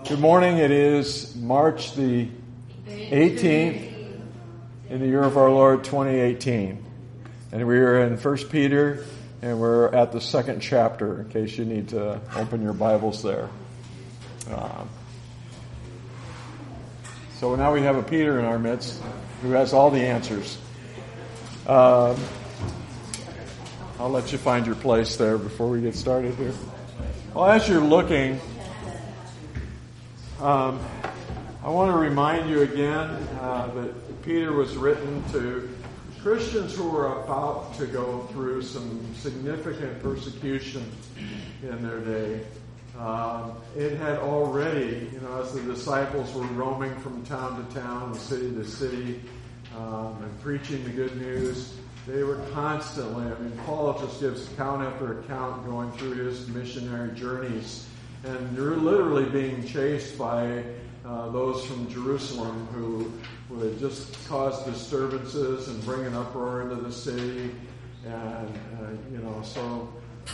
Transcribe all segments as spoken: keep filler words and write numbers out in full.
Good morning. It is March the eighteenth in the year of our Lord twenty eighteen. And we are in First Peter, and we're at the second chapter, in case you need to open your Bibles there. Um, so now we have a Peter in our midst who has all the answers. Um, I'll let you find your place there before we get started here. Well, as you're looking, um, I want to remind you again uh, that Peter was written to Christians who were about to go through some significant persecution in their day. Um, it had already, you know, as the disciples were roaming from town to town, city to city, um, and preaching the good news, they were constantly, I mean, Paul just gives account after account going through his missionary journeys. And they're literally being chased by uh, those from Jerusalem who would just cause disturbances and bring an uproar into the city. And, uh, you know, so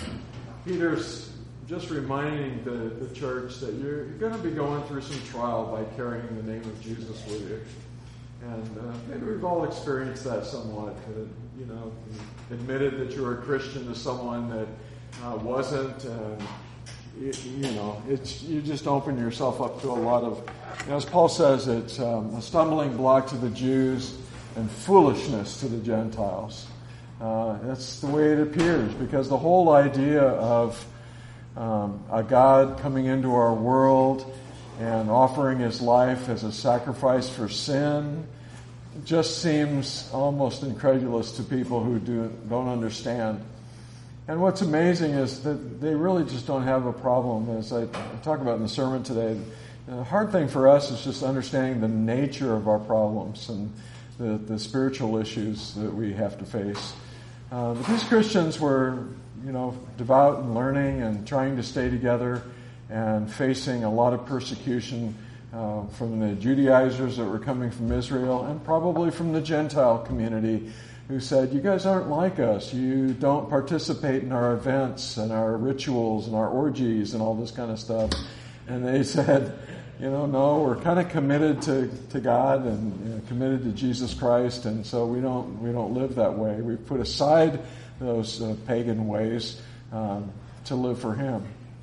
Peter's just reminding the, the church that you're, you're going to be going through some trial by carrying the name of Jesus with you. And uh, maybe we've all experienced that somewhat. Uh, you know, admitted that you were a Christian to someone that uh, wasn't. And, you, you know, it's you just open yourself up to a lot of, you know, as Paul says, it's um, a stumbling block to the Jews and foolishness to the Gentiles. Uh, that's the way it appears, because the whole idea of um, a God coming into our world and offering his life as a sacrifice for sin just seems almost incredulous to people who do, don't understand. And what's amazing is that they really just don't have a problem, as I talk about in the sermon today. The hard thing for us is just understanding the nature of our problems and the, the spiritual issues that we have to face. Uh, but these Christians were, you know, devout and learning and trying to stay together and facing a lot of persecution uh, from the Judaizers that were coming from Israel and probably from the Gentile community who said, you guys aren't like us. You don't participate in our events and our rituals and our orgies and all this kind of stuff. And they said, you know, no, we're kind of committed to, to God and you know, committed to Jesus Christ, and so we don't we don't live that way. We put aside those uh, pagan ways um, to live for Him.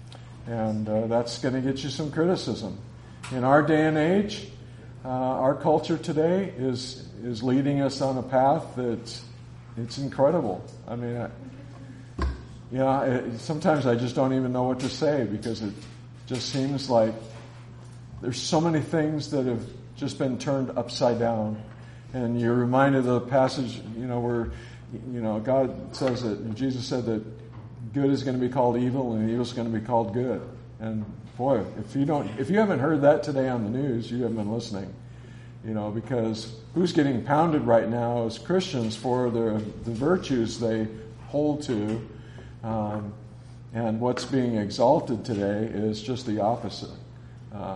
And uh, that's going to get you some criticism. In our day and age, uh, our culture today is is leading us on a path that it's incredible. I mean, I, you know, it, sometimes I just don't even know what to say, because it just seems like there's so many things that have just been turned upside down. And you're reminded of the passage, you know, where, you know, God says that, Jesus said that good is going to be called evil and evil is going to be called good. And boy, if you don't, if you haven't heard that today on the news, you haven't been listening. You know, because who's getting pounded right now is Christians for the the virtues they hold to, um, and what's being exalted today is just the opposite. Uh,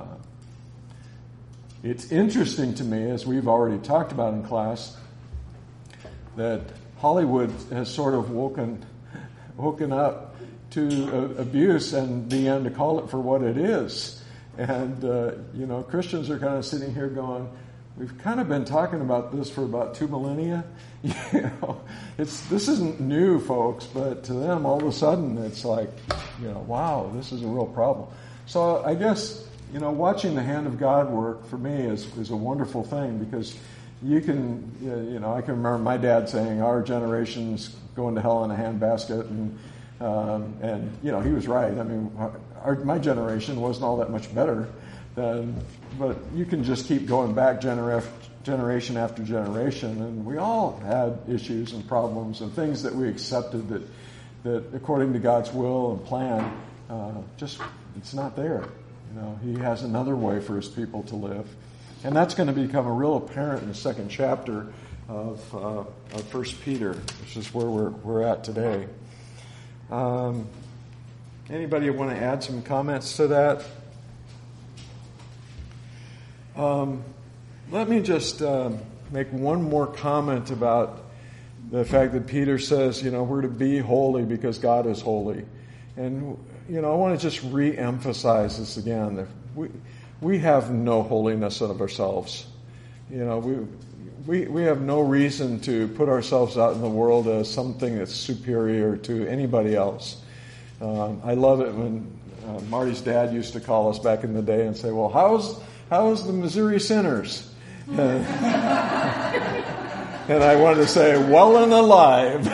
it's interesting to me, as we've already talked about in class, that Hollywood has sort of woken woken up to uh, abuse and began to call it for what it is. And, uh, you know, Christians are kind of sitting here going, we've kind of been talking about this for about two millennia. You know, it's this isn't new, folks, but to them, all of a sudden, it's like, you know, wow, this is a real problem. So I guess, you know, watching the hand of God work for me is, is a wonderful thing, because you can, you know, I can remember my dad saying our generation's going to hell in a handbasket, and um, and you know, he was right. I mean, our, my generation wasn't all that much better. Than, but you can just keep going back genera- generation after generation, and we all had issues and problems and things that we accepted that that according to God's will and plan, uh, just it's not there. You know, He has another way for His people to live. And that's going to become a real apparent in the second chapter of, uh, of First Peter, which is where we're we're at today. Um, anybody want to add some comments to that? Um, let me just um, make one more comment about the fact that Peter says, you know, we're to be holy because God is holy. And, you know, I want to just re-emphasize this again. we we have no holiness of ourselves. You know, we we we have no reason to put ourselves out in the world as something that's superior to anybody else. Um, I love it when uh, Marty's dad used to call us back in the day and say, "Well, how's how's the Missouri Sinners?" Uh, and I wanted to say, "Well and alive."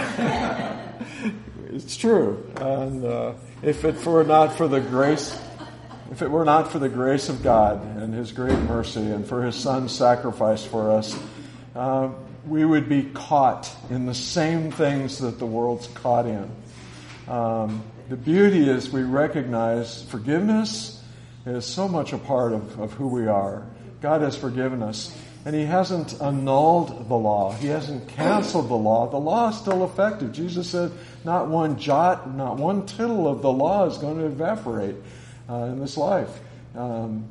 It's true, and uh, if it were not for the grace, if it were not for the grace of God and His great mercy, and for His Son's sacrifice for us, uh, we would be caught in the same things that the world's caught in. Um, the beauty is we recognize forgiveness is so much a part of, of who we are. God has forgiven us. And He hasn't annulled the law. He hasn't canceled the law. The law is still effective. Jesus said not one jot, not one tittle of the law is going to evaporate uh, in this life. Um,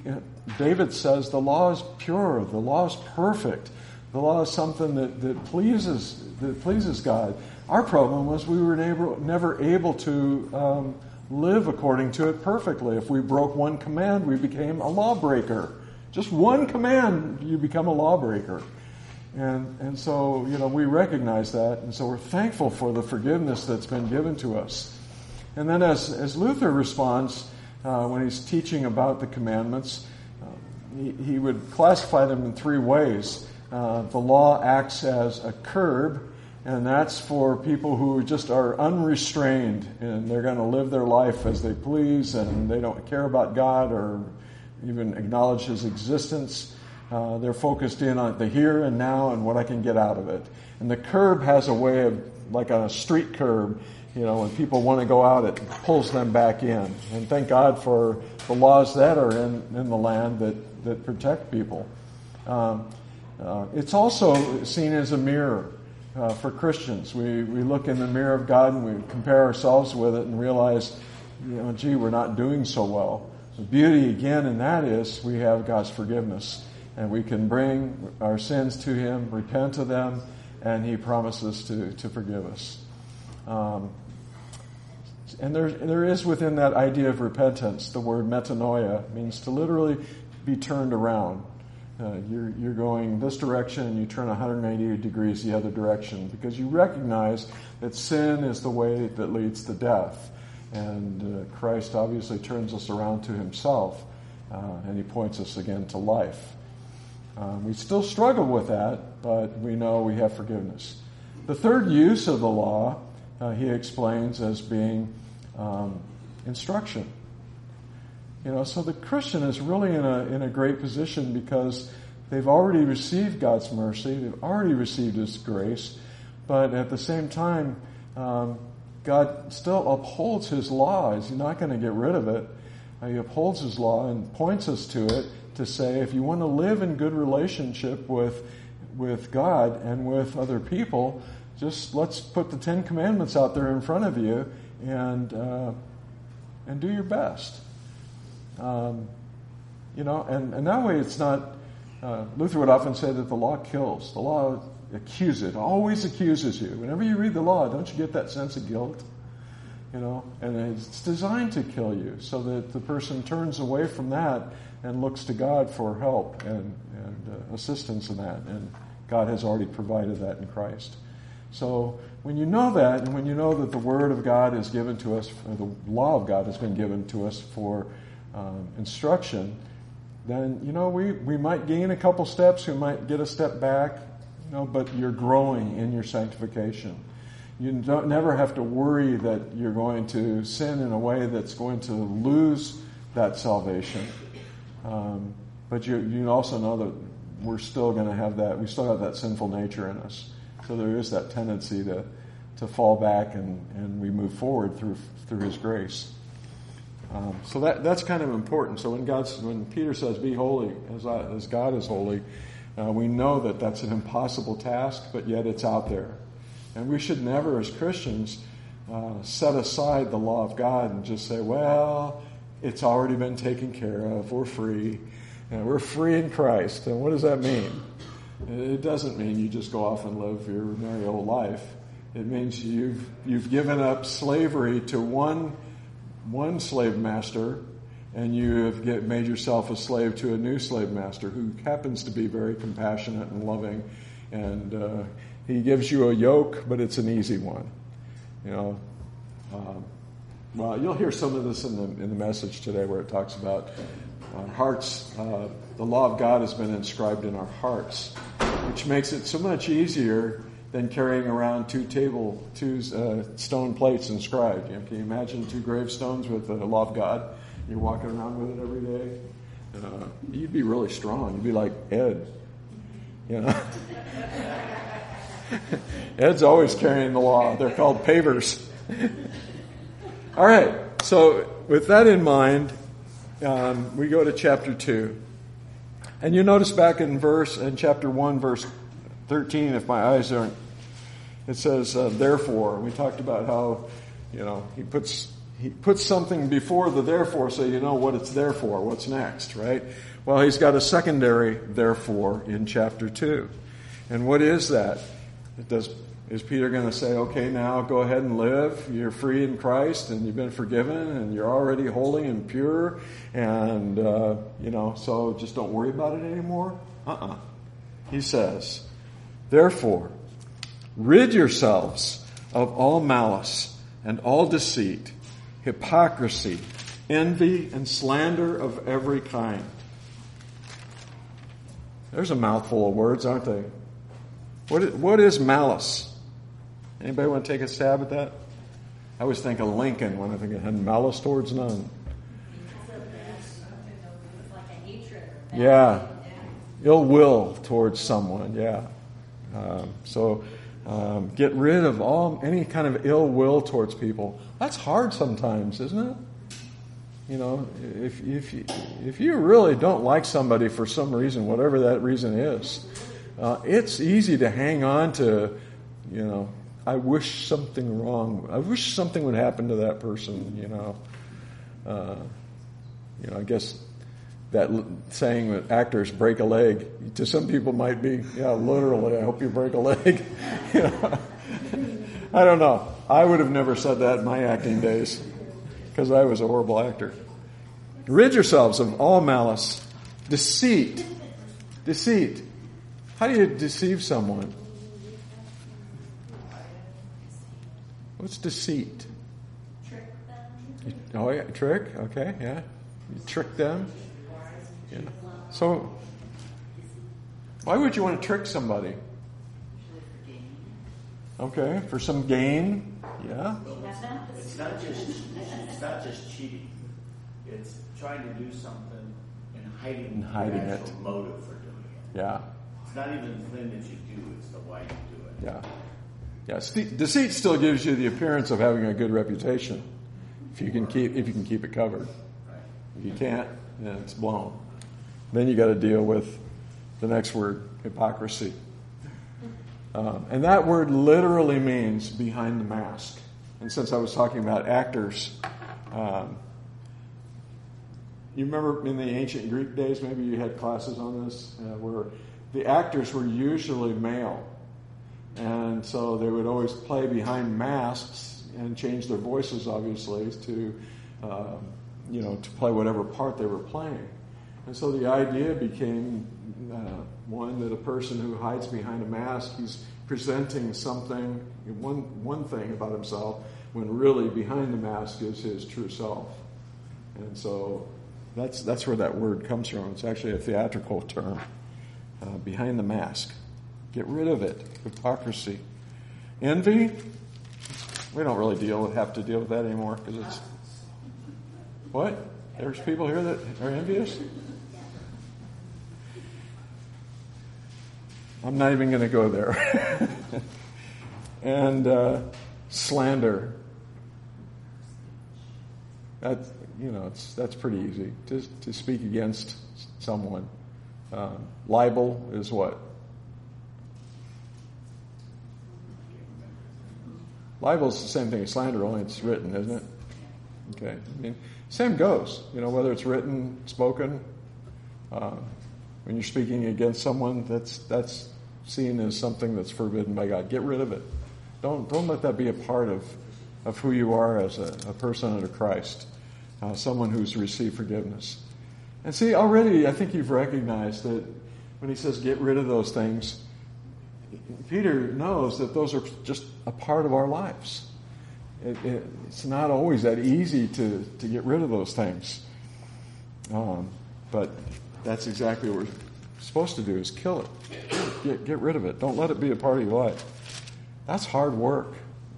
David says the law is pure. The law is perfect. The law is something that, that pleases that pleases God. Our problem was we were never, never able to um, live according to it perfectly. If we broke one command, we became a lawbreaker. Just one command, you become a lawbreaker. And and so, you know, we recognize that, and so we're thankful for the forgiveness that's been given to us. And then as, as Luther responds, uh, when he's teaching about the commandments, uh, he, he would classify them in three ways. Uh, the law acts as a curb, and that's for people who just are unrestrained, and they're going to live their life as they please, and they don't care about God or even acknowledge His existence. Uh, they're focused in on the here and now and what I can get out of it. And the curb has a way of, like a street curb, you know, when people want to go out, it pulls them back in. And thank God for the laws that are in, in the land that, that protect people. Um, uh, it's also seen as a mirror uh, for Christians. We, we look in the mirror of God and we compare ourselves with it and realize, you know, gee, we're not doing so well. The beauty, again, in that is we have God's forgiveness, and we can bring our sins to Him, repent of them, and He promises to, to forgive us. Um, and there, there is within that idea of repentance, the word metanoia means to literally be turned around. Uh, you're, you're going this direction, and you turn one hundred eighty degrees the other direction, because you recognize that sin is the way that leads to death. And uh, Christ obviously turns us around to Himself, uh, and He points us again to life. Um, we still struggle with that, but we know we have forgiveness. The third use of the law, uh, he explains as being um, instruction. You know, so the Christian is really in a in a great position because they've already received God's mercy, they've already received His grace, but at the same time, um, God still upholds His law. He's not going to get rid of it. He upholds His law and points us to it to say, if you want to live in good relationship with with God and with other people, just let's put the Ten Commandments out there in front of you and uh, and do your best. Um, you know, and, and that way it's not. Uh, Luther would often say that the law kills. The law accuses, always accuses you. Whenever you read the law, don't you get that sense of guilt? You know, and it's designed to kill you so that the person turns away from that and looks to God for help and, and uh, assistance in that. And God has already provided that in Christ. So when you know that, and when you know that the Word of God is given to us, or the law of God has been given to us for um, instruction, then, you know, we, we might gain a couple steps, we might get a step back, you know, but you're growing in your sanctification. You don't never have to worry that you're going to sin in a way that's going to lose that salvation. Um, but you you also know that we're still going to have that, we still have that sinful nature in us. So there is that tendency to, to fall back, and, and we move forward through through His grace. Um, so that that's kind of important. So when God's when Peter says, "Be holy as I, as God is holy," uh, we know that that's an impossible task, but yet it's out there, and we should never, as Christians, uh, set aside the law of God and just say, "Well, it's already been taken care of. We're free, and we're free in Christ." And what does that mean? It doesn't mean you just go off and live your merry old life. It means you've you've given up slavery to one one slave master and you have get, made yourself a slave to a new slave master who happens to be very compassionate and loving, and uh, he gives you a yoke, but it's an easy one. You know, um, well, you'll hear some of this in the in the message today, where it talks about our hearts. Uh, the law of God has been inscribed in our hearts, which makes it so much easier than carrying around two table, two uh, stone plates inscribed. You know, can you imagine two gravestones with the law of God? You're walking around with it every day. Uh, you'd be really strong. You'd be like Ed. You know, Ed's always carrying the law. They're called pavers. All right. So with that in mind, um, we go to chapter two, and you notice back in verse in chapter one, verse thirteen. If my eyes aren't, it says uh, therefore. We talked about how, you know, he puts he puts something before the therefore, so you know what it's there for. What's next, right? Well, he's got a secondary therefore in chapter two, and what is that? It does. Is Peter going to say, okay, now go ahead and live. You're free in Christ, and you've been forgiven, and you're already holy and pure, and, uh, you know, so just don't worry about it anymore? Uh-uh. He says, therefore, rid yourselves of all malice and all deceit, hypocrisy, envy, and slander of every kind. There's a mouthful of words, aren't they? What is, what is malice? Anybody want to take a stab at that? I always think of Lincoln when I think of malice towards none. Yeah. Ill will towards someone, yeah. Um, so um, get rid of all any kind of ill will towards people. That's hard sometimes, isn't it? You know, if if you, if you really don't like somebody for some reason, whatever that reason is, uh, it's easy to hang on to, you know, I wish something wrong. I wish something would happen to that person. You know, uh, you know. I guess that l- saying that actors break a leg to some people might be, yeah, literally. I hope you break a leg. You know? I don't know. I would have never said that in my acting days because I was a horrible actor. Rid yourselves of all malice, deceit, deceit. How do you deceive someone? What's deceit? Trick them. Oh, yeah, trick. Okay, yeah. You trick them. Yeah. So, why would you want to trick somebody? Okay, for some gain. Yeah. It's not just it's not just cheating. It's trying to do something and hiding, and hiding the actual it. motive for doing it. Yeah. It's not even the thing that you do; it's the why you do it. Yeah. Yeah, st- deceit still gives you the appearance of having a good reputation if you can keep if you can keep it covered. If you can't, then it's blown. Then you got to deal with the next word, hypocrisy, um, and that word literally means behind the mask. And since I was talking about actors, um, you remember in the ancient Greek days, maybe you had classes on this, uh, where the actors were usually male. And so they would always play behind masks and change their voices, obviously, to, um, you know, to play whatever part they were playing. And so the idea became uh, one that a person who hides behind a mask, he's presenting something, one one thing about himself, when really behind the mask is his true self. And so that's that's where that word comes from. It's actually a theatrical term, uh, behind the mask. Get rid of it. Hypocrisy. Envy. We don't really deal with, have to deal with that anymore because it's... What? There's people here that are envious? I'm not even going to go there. And uh, slander. That, you know, it's, that's pretty easy to, to speak against someone. Um, libel is what? Libel is the same thing as slander, only it's written, isn't it? Okay. I mean, same goes. You know, whether it's written, spoken. Uh, when you're speaking against someone, that's that's seen as something that's forbidden by God. Get rid of it. Don't don't let that be a part of, of who you are as a, a person under Christ. uh, someone who's received forgiveness. And see, already I think you've recognized that when he says get rid of those things, Peter knows that those are just a part of our lives. It, it, it's not always that easy to, to get rid of those things. Um, but that's exactly what we're supposed to do, is kill it. Get, get rid of it. Don't let it be a part of your life. That's hard work.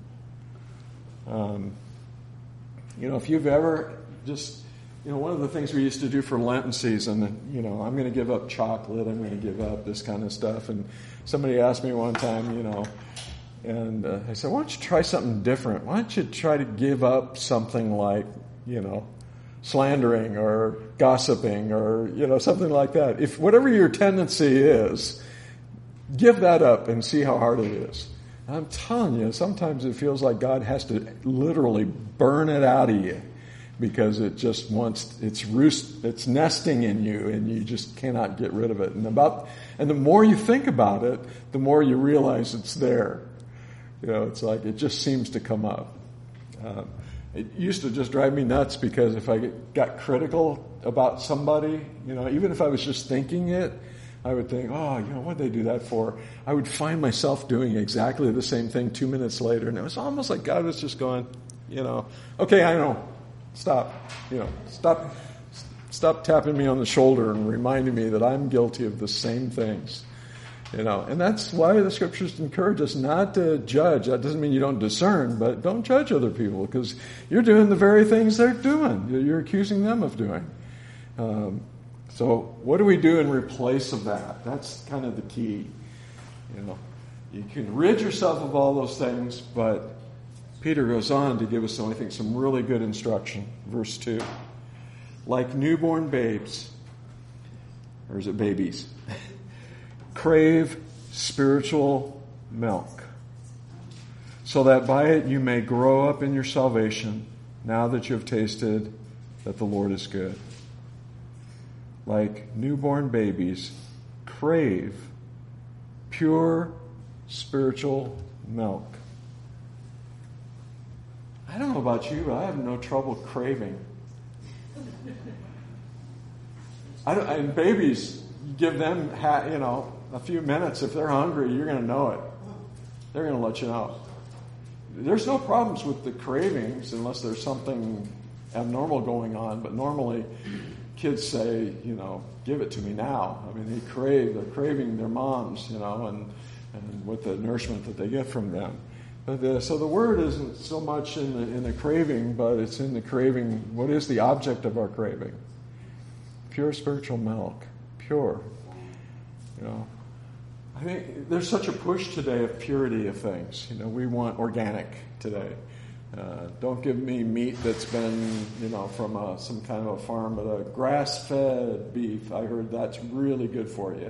Um, you know, if you've ever just, you know, one of the things we used to do for Lenten season, you know, I'm going to give up chocolate, I'm going to give up this kind of stuff. And somebody asked me one time, you know, and uh, I said, why don't you try something different? Why don't you try to give up something like, you know, slandering or gossiping or, you know, something like that. If whatever your tendency is, give that up and see how hard it is. I'm telling you, sometimes it feels like God has to literally burn it out of you because it just wants, it's roost, it's nesting in you and you just cannot get rid of it. And about, and the more you think about it, the more you realize it's there. You know, it's like, it just seems to come up. Um, It used to just drive me nuts because if I got critical about somebody, you know, even if I was just thinking it, I would think, oh, you know, what'd they do that for? I would find myself doing exactly the same thing two minutes later. And it was almost like God was just going, you know, okay, I know. Stop. You know, stop, stop tapping me on the shoulder and reminding me that I'm guilty of the same things. You know, and that's why the scriptures encourage us not to judge. That doesn't mean you don't discern, but don't judge other people because you're doing the very things they're doing. You're accusing them of doing. Um, so what do we do in replace of that? That's kind of the key. You know, you can rid yourself of all those things, but Peter goes on to give us, some, I think, some really good instruction. Verse two. Like newborn babes, or is it babies? Crave spiritual milk, so that by it you may grow up in your salvation, now that you have tasted that the Lord is good. Like newborn babies, crave pure spiritual milk. I don't know about you, but I have no trouble craving. I don't, and babies, give them, you know, a few minutes. If they're hungry, you're going to know it. They're going to let you know. There's no problems with the cravings unless there's something abnormal going on. But normally, kids say, you know, give it to me now. I mean, they crave, they're craving their moms, you know, and, and with the nourishment that they get from them. But the, so the word isn't so much in the, in the craving, but it's in the craving. What is the object of our craving? Pure spiritual milk. Pure. You know, I think there's such a push today of purity of things. You know, we want organic today. Uh, don't give me meat that's been, you know, from a, some kind of a farm, but a grass-fed beef. I heard that's really good for you.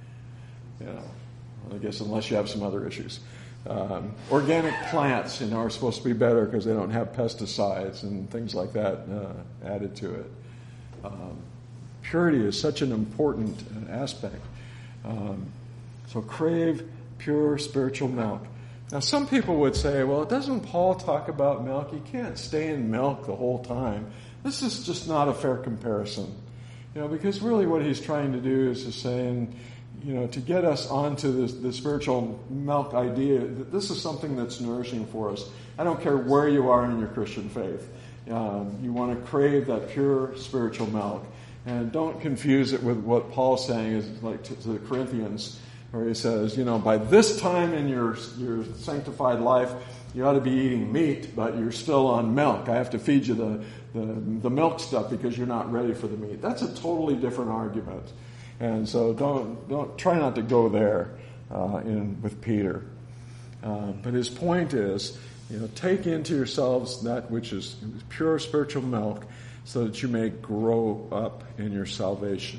You know, I guess unless you have some other issues. Um, organic plants, you know, are supposed to be better because they don't have pesticides and things like that uh, added to it. Um, purity is such an important uh, aspect. Um, so crave pure spiritual milk. Now, some people would say, well, doesn't Paul talk about milk? You can't stay in milk the whole time. This is just not a fair comparison. You know, because really what he's trying to do is just saying, you know, to get us onto this, the spiritual milk idea, that this is something that's nourishing for us. I don't care where you are in your Christian faith. Um, you want to crave that pure spiritual milk. And don't confuse it with what Paul's saying is like to, to the Corinthians, where he says, you know, by this time in your your sanctified life, you ought to be eating meat, but you're still on milk. I have to feed you the, the, the milk stuff because you're not ready for the meat. That's a totally different argument. And so don't don't try not to go there uh, in with Peter. Uh, but his point is, you know, take into yourselves that which is pure spiritual milk, so that you may grow up in your salvation.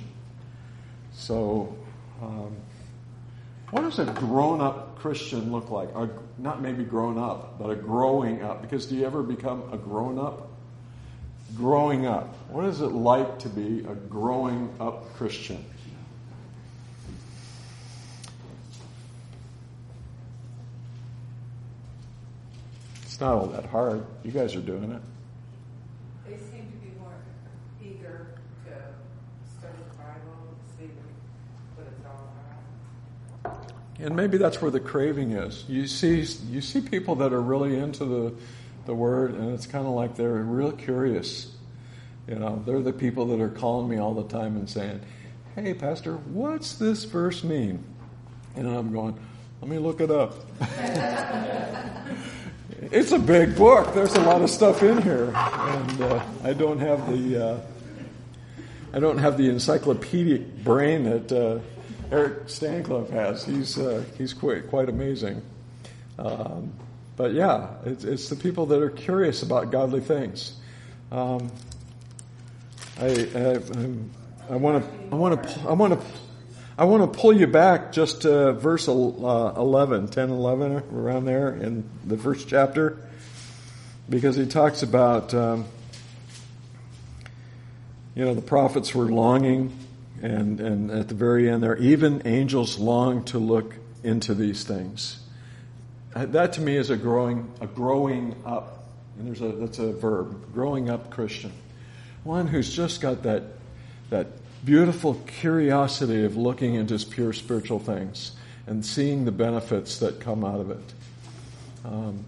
So, um, what does a grown-up Christian look like? A, not maybe grown up, but a growing up. Because do you ever become a grown-up? Growing up. What is it like to be a growing-up Christian? It's not all that hard. You guys are doing it. They seem to be more see what it's all about. And maybe that's where the craving is. You see, you see people that are really into the, the Word, and it's kind of like they're real curious. You know, they're the people that are calling me all the time and saying, "Hey, Pastor, what's this verse mean?" And I'm going, "Let me look it up." It's a big book. There's a lot of stuff in here, and uh, I don't have the uh, I don't have the encyclopedic brain that uh, Eric Stancliffe has. He's uh, he's quite quite amazing. Um, but yeah, it's, it's the people that are curious about godly things. Um, I I want to I want to I want to I want to pull you back just to verse eleven, ten, eleven, around there in the first chapter, because he talks about um, you know the prophets were longing, and and at the very end there, even angels long to look into these things. That to me is a growing a growing up, and there's a that's a verb, growing up Christian, one who's just got that that. beautiful curiosity of looking into pure spiritual things and seeing the benefits that come out of it. Um,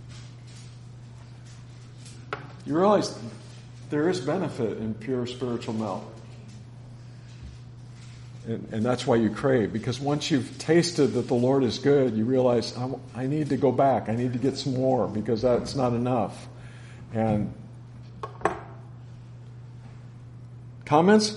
you realize there is benefit in pure spiritual milk. And, and that's why you crave, because once you've tasted that the Lord is good, you realize, I, I need to go back. I need to get some more, because that's not enough. And comments?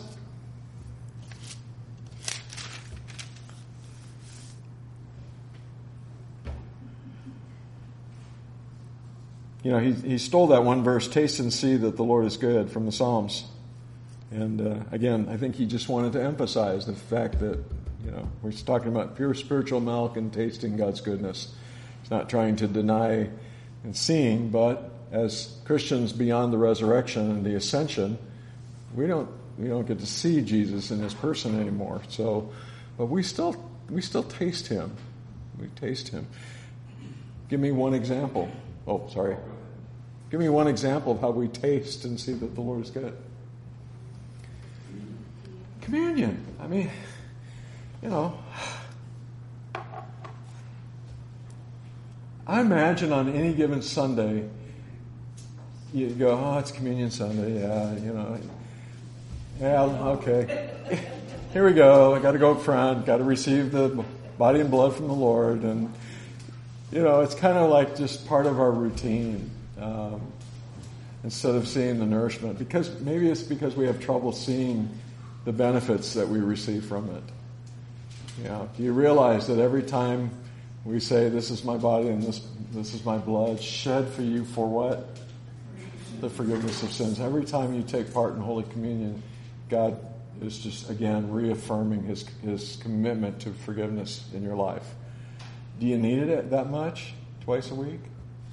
You know, he he stole that one verse, "Taste and see that the Lord is good," from the Psalms. And uh, again, I think he just wanted to emphasize the fact that, you know, we're talking about pure spiritual milk and tasting God's goodness. He's not trying to deny and seeing, but as Christians beyond the resurrection and the ascension, we don't we don't get to see Jesus in his person anymore. So, but we still we still taste him. We taste him. Give me one example. Oh, sorry. Give me one example of how we taste and see that the Lord is good. Communion. I mean, you know, I imagine on any given Sunday, you go, "Oh, it's Communion Sunday." Yeah, you know. Yeah, okay. Here we go. I got to go up front. Got to receive the body and blood from the Lord, and you know, it's kind of like just part of our routine, um, instead of seeing the nourishment. Because maybe it's because we have trouble seeing the benefits that we receive from it. You know, do you realize that every time we say, "This is my body and this this is my blood, shed for you for what? The forgiveness of sins." Every time you take part in Holy Communion, God is just again reaffirming His His commitment to forgiveness in your life. Do you need it that much? Twice a week?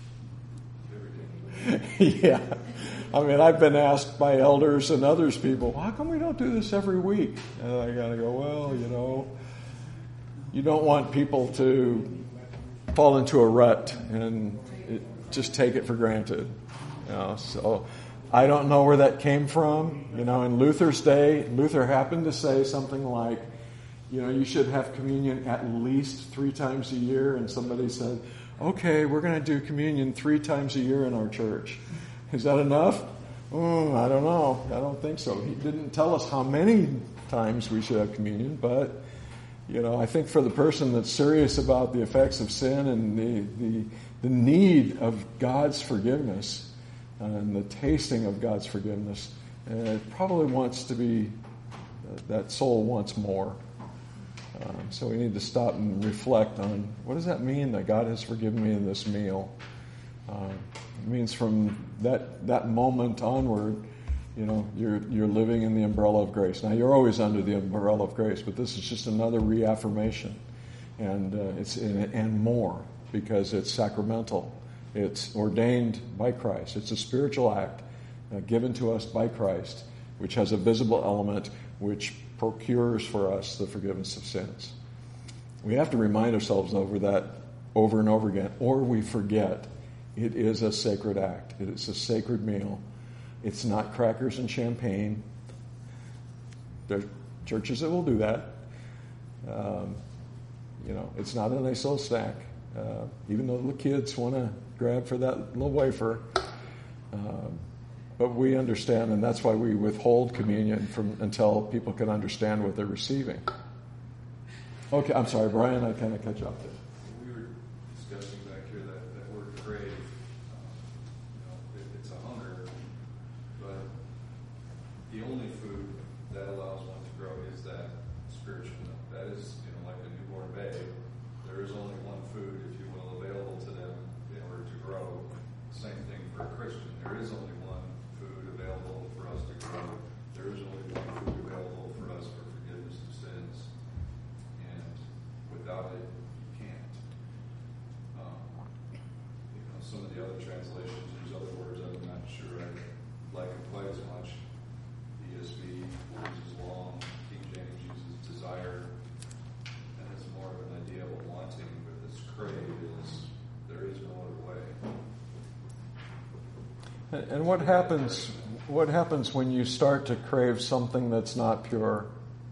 Yeah. I mean, I've been asked by elders and others people, "How come we don't do this every week?" And I got to go, well, you know, you don't want people to fall into a rut and it, just take it for granted. You know, so I don't know where that came from. You know, in Luther's day, Luther happened to say something like, you know, you should have communion at least three times a year. And somebody said, "Okay, we're going to do communion three times a year in our church. Is that enough?" Mm, I don't know. I don't think so. He didn't tell us how many times we should have communion, but, you know, I think for the person that's serious about the effects of sin and the the, the need of God's forgiveness and the tasting of God's forgiveness, uh, it probably wants to be, uh, that soul wants more. Um, so we need to stop and reflect on, what does that mean that God has forgiven me in this meal? Uh, it means from that that moment onward, you know, you're you're living in the umbrella of grace. Now, you're always under the umbrella of grace, but this is just another reaffirmation, and uh, it's and more, because it's sacramental. It's ordained by Christ. It's a spiritual act uh, given to us by Christ, which has a visible element which procures for us the forgiveness of sins. We have to remind ourselves over that over and over again, or we forget. It is a sacred act. It is a sacred meal. It's not crackers and champagne. There's churches that will do that. Um, you know, it's not a nice little snack. Uh, even though the kids want to grab for that little wafer. Um, but we understand, and that's why we withhold communion from until people can understand what they're receiving. Okay, I'm sorry, Brian, I kind of cut you off there. We were discussing back here that, that word crave. Um, you know, it, it's a hunger, but the only food that allows one to grow is that spiritual milk. That is, you know, like a newborn babe. There is only one food, if you will, available to them in order to grow. Same thing for a Christian. There is only one food available for us to grow. There is only one food available for us for forgiveness of sins. And without it, you can't. Um, you know, some of the other translations use other words I'm not sure I like them quite as much. E S V uses long, King James uses desire. And it's more of an idea of a wanting, but this crave is there is no other way. And what happens, what happens when you start to crave something that's not pure?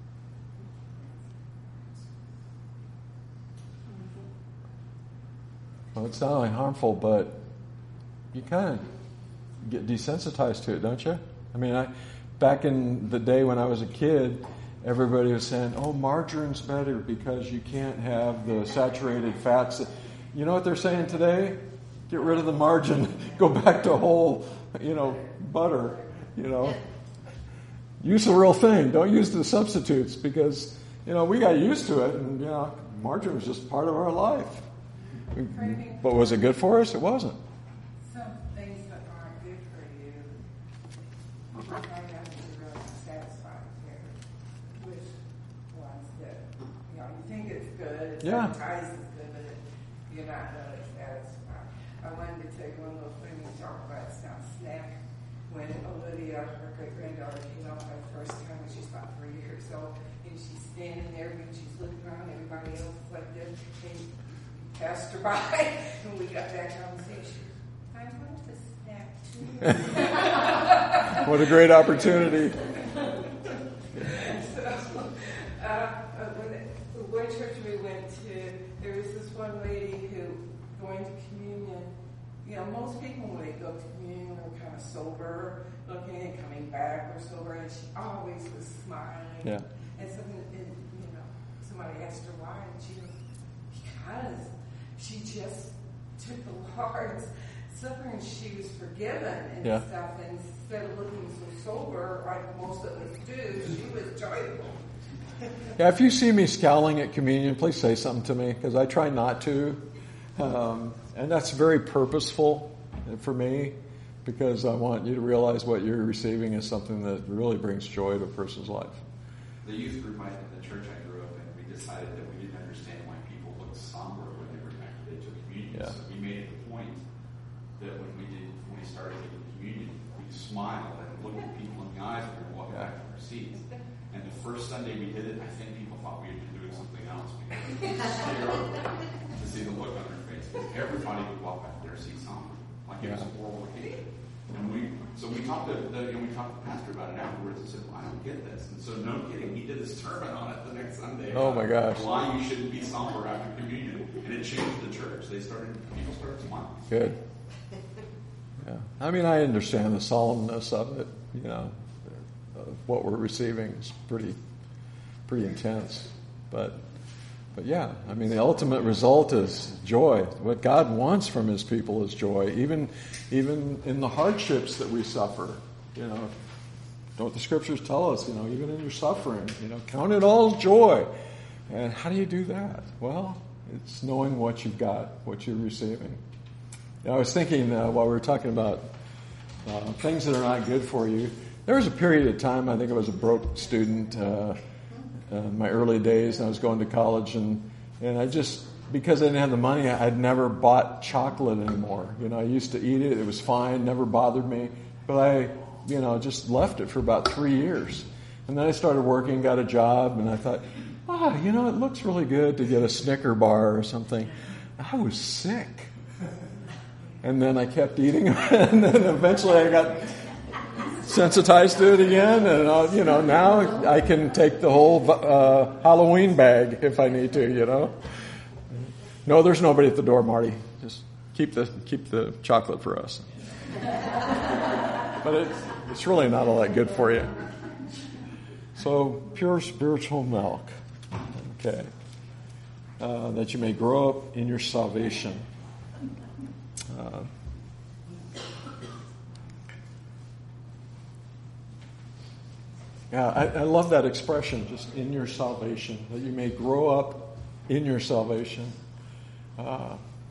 Well, it's not only harmful, but you kind of get desensitized to it, don't you? I mean, I, back in the day when I was a kid, everybody was saying, oh, margarine's better because you can't have the saturated fats. You know what they're saying today? Get rid of the margarine. Go back to whole, you know, butter, you know. Use the real thing. Don't use the substitutes because, you know, we got used to it and, you know, margarine was just part of our life. But was it good for us? It wasn't. Some things that aren't good for you, you might have to be really satisfied here with ones that, you know, you think it's good, it's Yeah. advertised as good, but it, you're not really satisfied. I wanted to tell you one little thing we talked about, it's not snack. When Olivia, her great granddaughter, came out for the first time when she's about three years old, and she's standing there when she's looking around, everybody else is like this, and passed her by, and we got that conversation. I want to snack too. What a great opportunity. so, uh, when, one church we went to, there was this one lady who, going to communion, you know, most people when they go to communion were kind of sober looking and coming back were sober, and she always was smiling. Yeah. And so, and, you know, somebody asked her why, and she was, because she just took the Lord's Supper and she was forgiven and Yeah. stuff. And instead of looking so sober like most of us do, she was joyful. Yeah, if you see me scowling at communion, please say something to me because I try not to. Um, and that's very purposeful for me because I want you to realize what you're receiving is something that really brings joy to a person's life. The youth group I, in the church I grew up in, we decided that we didn't understand why people looked somber when they were back they took communion. Yeah. So we made it the point that when we did when we started taking communion, we smiled and looked at people in the eyes when we were walking back to our seats. And the first Sunday we did it, I think people thought we had been doing something else because it was terrible to see the look on their face. Because everybody would walk back to their seats somber, like it was a horrible occasion. And we, so we talked to the, you know, we talked to the pastor about it afterwards and said, well, I don't get this. And so, no kidding, he did a sermon on it the next Sunday. Oh my gosh! Why you shouldn't be somber after communion, and it changed the church. They started, people started smiling. Good. Yeah, I mean, I understand the solemnness of it. You know, of what we're receiving is pretty, pretty intense. But, but yeah, I mean, the ultimate result is joy. What God wants from His people is joy, even, even in the hardships that we suffer. You know, don't the Scriptures tell us? You know, even in your suffering, you know, count it all joy. And how do you do that? Well, it's knowing what you've got, what you're receiving. I was thinking uh, while we were talking about uh, things that are not good for you, there was a period of time, I think I was a broke student uh, in my early days, and I was going to college, and, and I just, because I didn't have the money, I'd never bought chocolate anymore. You know, I used to eat it, it was fine, never bothered me, but I, you know, just left it for about three years. And then I started working, got a job, and I thought, ah, you know, it looks really good to get a Snicker bar or something. I was sick. And then I kept eating them, and then eventually I got sensitized to it again, and uh, you know, now I can take the whole uh, Halloween bag if I need to. You know, no, there's nobody at the door, Marty. Just keep the keep the chocolate for us. But it's it's really not all that good for you. So pure spiritual milk, okay, uh, that you may grow up in your salvation. Uh, Yeah, I, I love that expression, just in your salvation, that you may grow up in your salvation. Uh,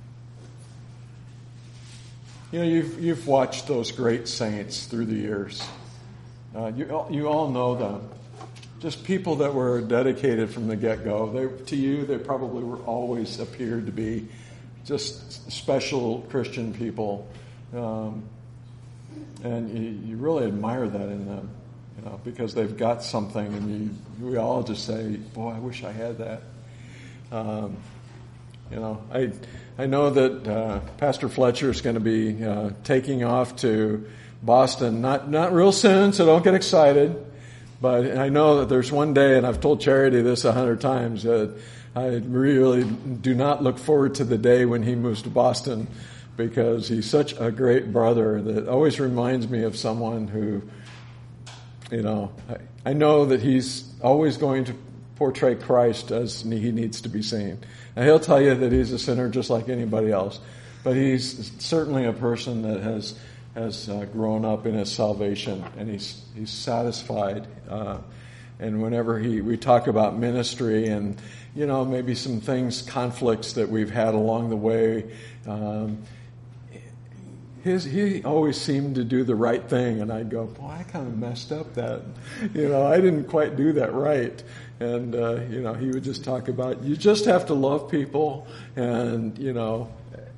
you know, you've you've watched those great saints through the years. Uh, you you all know them, just people that were dedicated from the get-go. They to you, they probably were always appeared to be just special Christian people, um, and you, you really admire that in them. You know, because they've got something, and you, we all just say, "Boy, I wish I had that." Um, you know, I I know that uh, Pastor Fletcher is going to be uh, taking off to Boston, not not real soon, so don't get excited. But I know that there's one day, and I've told Charity this a hundred times, that I really do not look forward to the day when he moves to Boston, because he's such a great brother that always reminds me of someone who. You know, I, I know that he's always going to portray Christ as he needs to be seen. And he'll tell you that he's a sinner just like anybody else. But he's certainly a person that has has uh, grown up in his salvation, and he's he's satisfied. Uh, and whenever he we talk about ministry and, you know, maybe some things, conflicts that we've had along the way, um, His, he always seemed to do the right thing, and I'd go, boy, I kind of messed up that. You know, I didn't quite do that right. And, uh, you know, he would just talk about, you just have to love people, and, you know,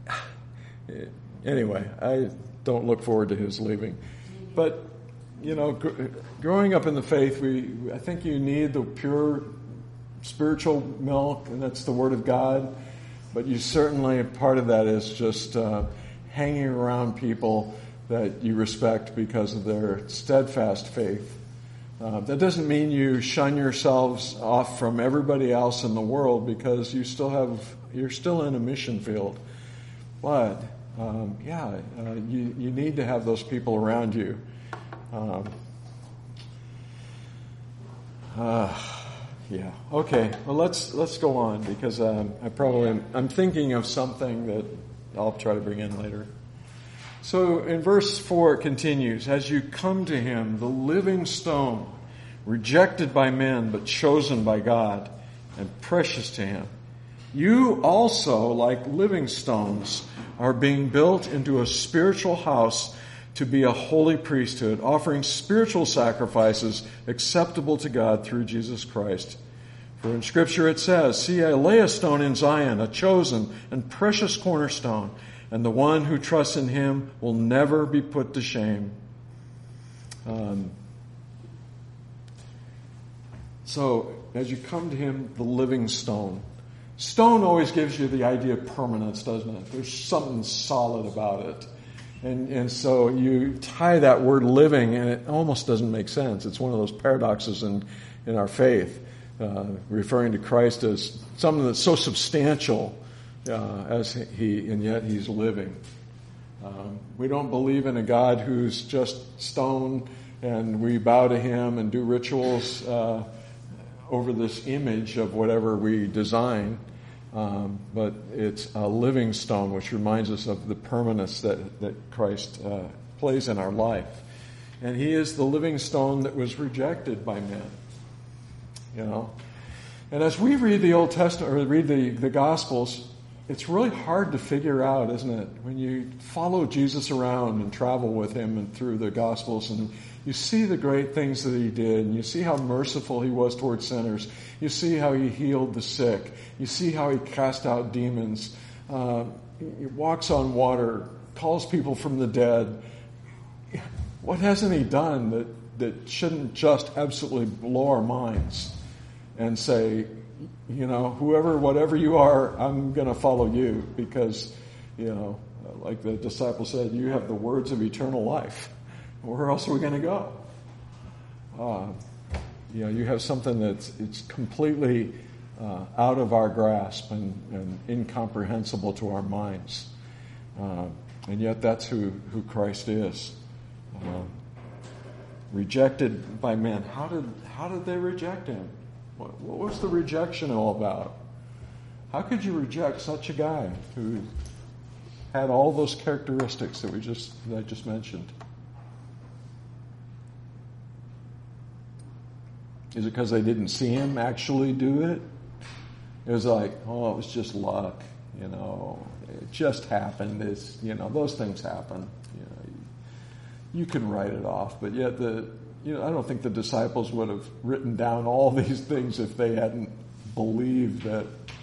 anyway, I don't look forward to his leaving. But, you know, gr- growing up in the faith, we I think you need the pure spiritual milk, and that's the Word of God. But you certainly, part of that is just... Uh, hanging around people that you respect because of their steadfast faith. Uh, that doesn't mean you shun yourselves off from everybody else in the world, because you still have you're still in a mission field. But um, yeah, uh, you you need to have those people around you. Um, uh, yeah. Okay. Well, let's let's go on, because um, I probably am, I'm thinking of something that I'll try to bring in later. So in verse four it continues, as you come to him, the living stone, rejected by men but chosen by God and precious to him. You also, like living stones, are being built into a spiritual house to be a holy priesthood, offering spiritual sacrifices acceptable to God through Jesus Christ. For in Scripture it says, see, I lay a stone in Zion, a chosen and precious cornerstone, and the one who trusts in him will never be put to shame. Um, so, as you come to him, the living stone. Stone always gives you the idea of permanence, doesn't it? There's something solid about it. And, and so you tie that word living, and it almost doesn't make sense. It's one of those paradoxes in, in our faith. Uh, referring to Christ as something that's so substantial uh, as he, and yet he's living. Um, we don't believe in a God who's just stone, and we bow to him and do rituals uh, over this image of whatever we design. Um, but it's a living stone, which reminds us of the permanence that, that Christ uh, plays in our life. And he is the living stone that was rejected by men. You know, and as we read the Old Testament or read the, the Gospels, it's really hard to figure out, isn't it? When you follow Jesus around and travel with him and through the Gospels, and you see the great things that he did, and you see how merciful he was towards sinners. You see how he healed the sick. You see how he cast out demons. Uh, he walks on water, calls people from the dead. What hasn't he done that, that shouldn't just absolutely blow our minds? And say, you know, whoever, whatever you are, I'm going to follow you, because, you know, like the disciple said, you have the words of eternal life. Where else are we going to go? Uh, you know, you have something that's it's completely uh, out of our grasp and, and incomprehensible to our minds. Uh, and yet that's who, who Christ is. Uh, rejected by men. How did how did they reject him? What, what was the rejection all about? How could you reject such a guy who had all those characteristics that we just that I just mentioned? Is it because they didn't see him actually do it? It was like, oh, it was just luck, you know. It just happened. It's, you know, those things happen. You know, you, you can write it off, but yet the, you know, I don't think the disciples would have written down all these things if they hadn't believed that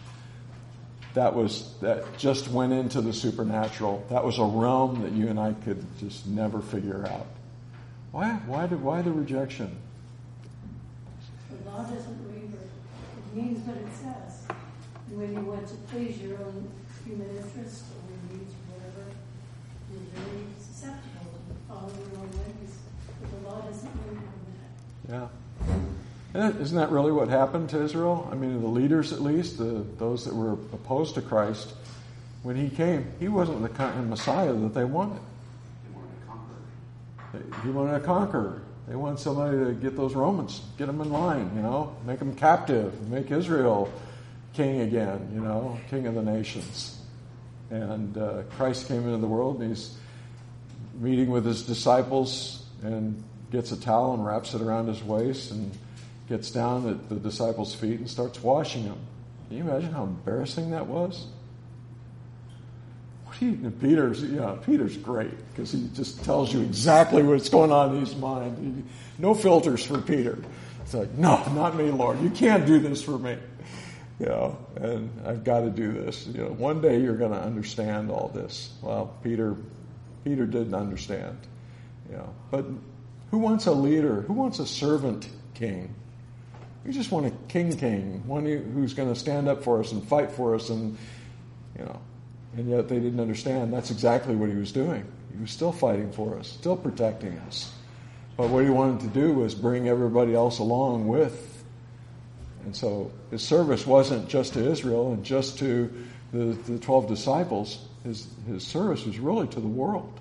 that was that just went into the supernatural. That was a realm that you and I could just never figure out. Why? Why did? Why the rejection? The law doesn't waver. It means what it says. And when you want to please your own human interest or your needs or whatever, you're very susceptible to follow your own ways. But the law doesn't waver on that. Yeah. And isn't that really what happened to Israel? I mean, the leaders at least, the, those that were opposed to Christ, when he came, he wasn't the kind of Messiah that they wanted. They wanted a conqueror. He wanted a conqueror. They wanted somebody to get those Romans, get them in line, you know, make them captive, make Israel king again, you know, king of the nations. And uh, Christ came into the world, and he's meeting with his disciples and gets a towel and wraps it around his waist and gets down at the disciples' feet and starts washing them. Can you imagine how embarrassing that was? What do you, Peter's, you know, Peter's great because he just tells you exactly what's going on in his mind. He, no filters for Peter. It's like, no, not me, Lord. You can't do this for me. You know, and I've got to do this. You know, one day you're going to understand all this. Well, Peter, Peter didn't understand. You know, but who wants a leader? Who wants a servant king? We just want a king king, one who's going to stand up for us and fight for us, and you know, and yet they didn't understand that's exactly what he was doing. He was still fighting for us, still protecting us. But what he wanted to do was bring everybody else along with. And so his service wasn't just to Israel and just to the, the twelve disciples. His his service was really to the world.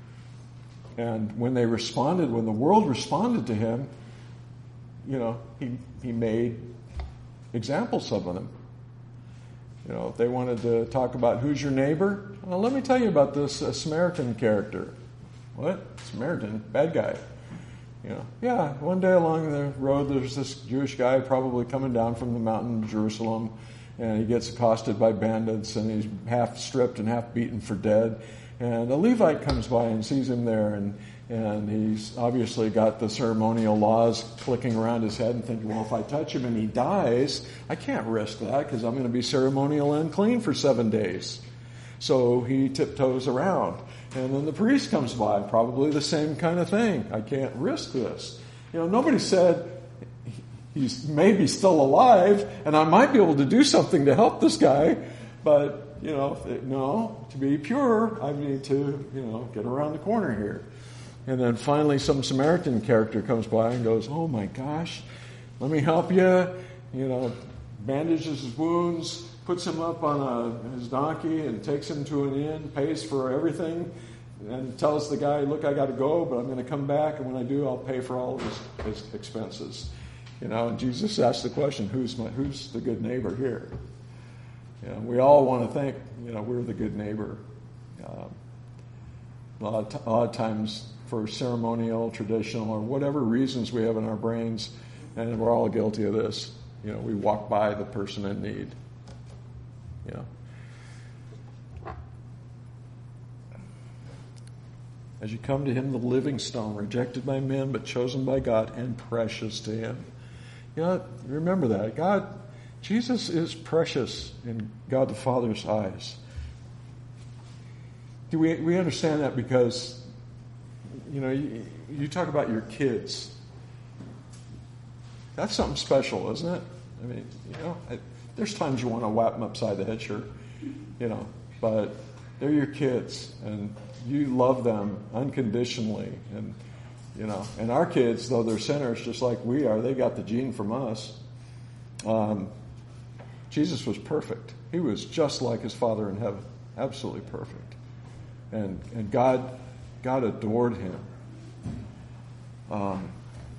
And when they responded, when the world responded to him, you know, he he made examples of them. You know, they wanted to talk about who's your neighbor. Well, let me tell you about this uh, Samaritan character. What? Samaritan? Bad guy. You know, yeah, one day along the road there's this Jewish guy probably coming down from the mountain of Jerusalem, and he gets accosted by bandits, and he's half stripped and half beaten for dead. And a Levite comes by and sees him there, and and he's obviously got the ceremonial laws clicking around his head and thinking, well, if I touch him and he dies, I can't risk that because I'm going to be ceremonial unclean for seven days. So he tiptoes around. And then the priest comes by, probably the same kind of thing. I can't risk this. You know, nobody said he's maybe still alive and I might be able to do something to help this guy, but, you know, no, to be pure, I need to, you know, get around the corner here. And then finally some Samaritan character comes by and goes, oh my gosh, let me help you. You know, bandages his wounds, puts him up on a, his donkey and takes him to an inn, pays for everything, and tells the guy, look, I got to go, but I'm going to come back, and when I do, I'll pay for all of his, his expenses. You know, and Jesus asked the question, who's my, who's the good neighbor here? You know, we all want to think, you know, we're the good neighbor. Um, a, lot of t- a lot of times for ceremonial, traditional, or whatever reasons we have in our brains, and we're all guilty of this. You know, we walk by the person in need. You know. As you come to him, the living stone, rejected by men, but chosen by God and precious to him. You know, remember that. God, Jesus is precious in God the Father's eyes. Do we, we understand that because, you know, you, you talk about your kids. That's something special, isn't it? I mean, you know, I, there's times you want to whap them upside the head, sure, you know, but they're your kids, and you love them unconditionally, and You know, and our kids, though they're sinners just like we are, they got the gene from us. Um, Jesus was perfect. He was just like his Father in heaven, absolutely perfect. And and God, God adored him. Um,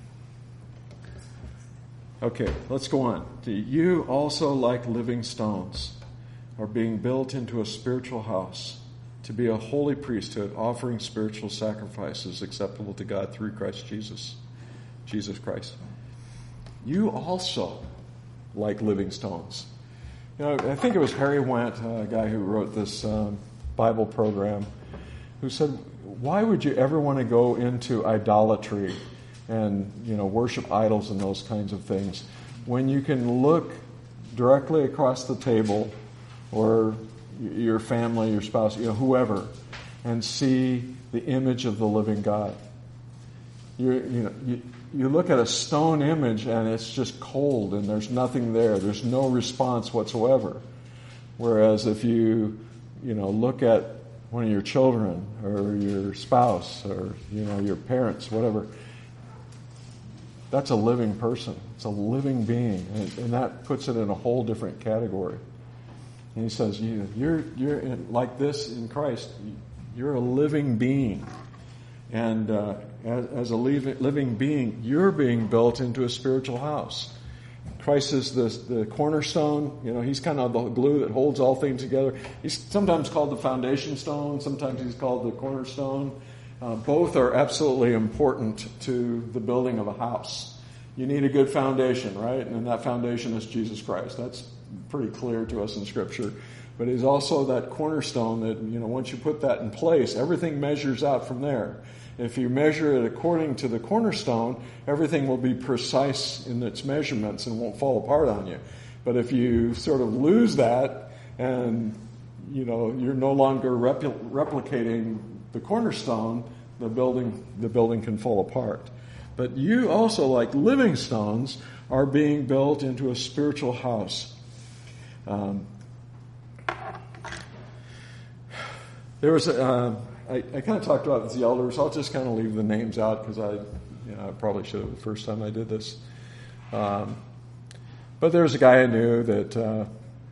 okay, let's go on. You also, like living stones, are being built into a spiritual house, to be a holy priesthood, offering spiritual sacrifices acceptable to God through Christ Jesus, Jesus Christ. You also, like living stones. You know, I think it was Harry Wendt, a guy who wrote this um, Bible program, who said, why would you ever want to go into idolatry and, you know, worship idols and those kinds of things when you can look directly across the table, or your family, your spouse, you know, whoever, and see the image of the living God. You you know you, you look at a stone image and it's just cold and there's nothing there. There's no response whatsoever. Whereas if you you know look at one of your children or your spouse or you know your parents, whatever, that's a living person. It's a living being, and, and that puts it in a whole different category. And he says, you, you're you're in, like this in Christ. You're a living being, and uh, as, as a living being, you're being built into a spiritual house. Christ is the the cornerstone. You know, he's kind of the glue that holds all things together. He's sometimes called the foundation stone. Sometimes he's called the cornerstone. Uh, both are absolutely important to the building of a house. You need a good foundation, right? And that foundation is Jesus Christ. That's pretty clear to us in Scripture. But he's also that cornerstone that, you know, once you put that in place, everything measures out from there. If you measure it according to the cornerstone, everything will be precise in its measurements and won't fall apart on you. But if you sort of lose that and, you know, you're no longer repl- replicating the cornerstone, the building, the building can fall apart. But you also, like living stones, are being built into a spiritual house. Um, there was, a, uh, I, I kind of talked about the elders. I'll just kind of leave the names out because I, you know, I probably should have the first time I did this. Um, but there was a guy I knew that uh,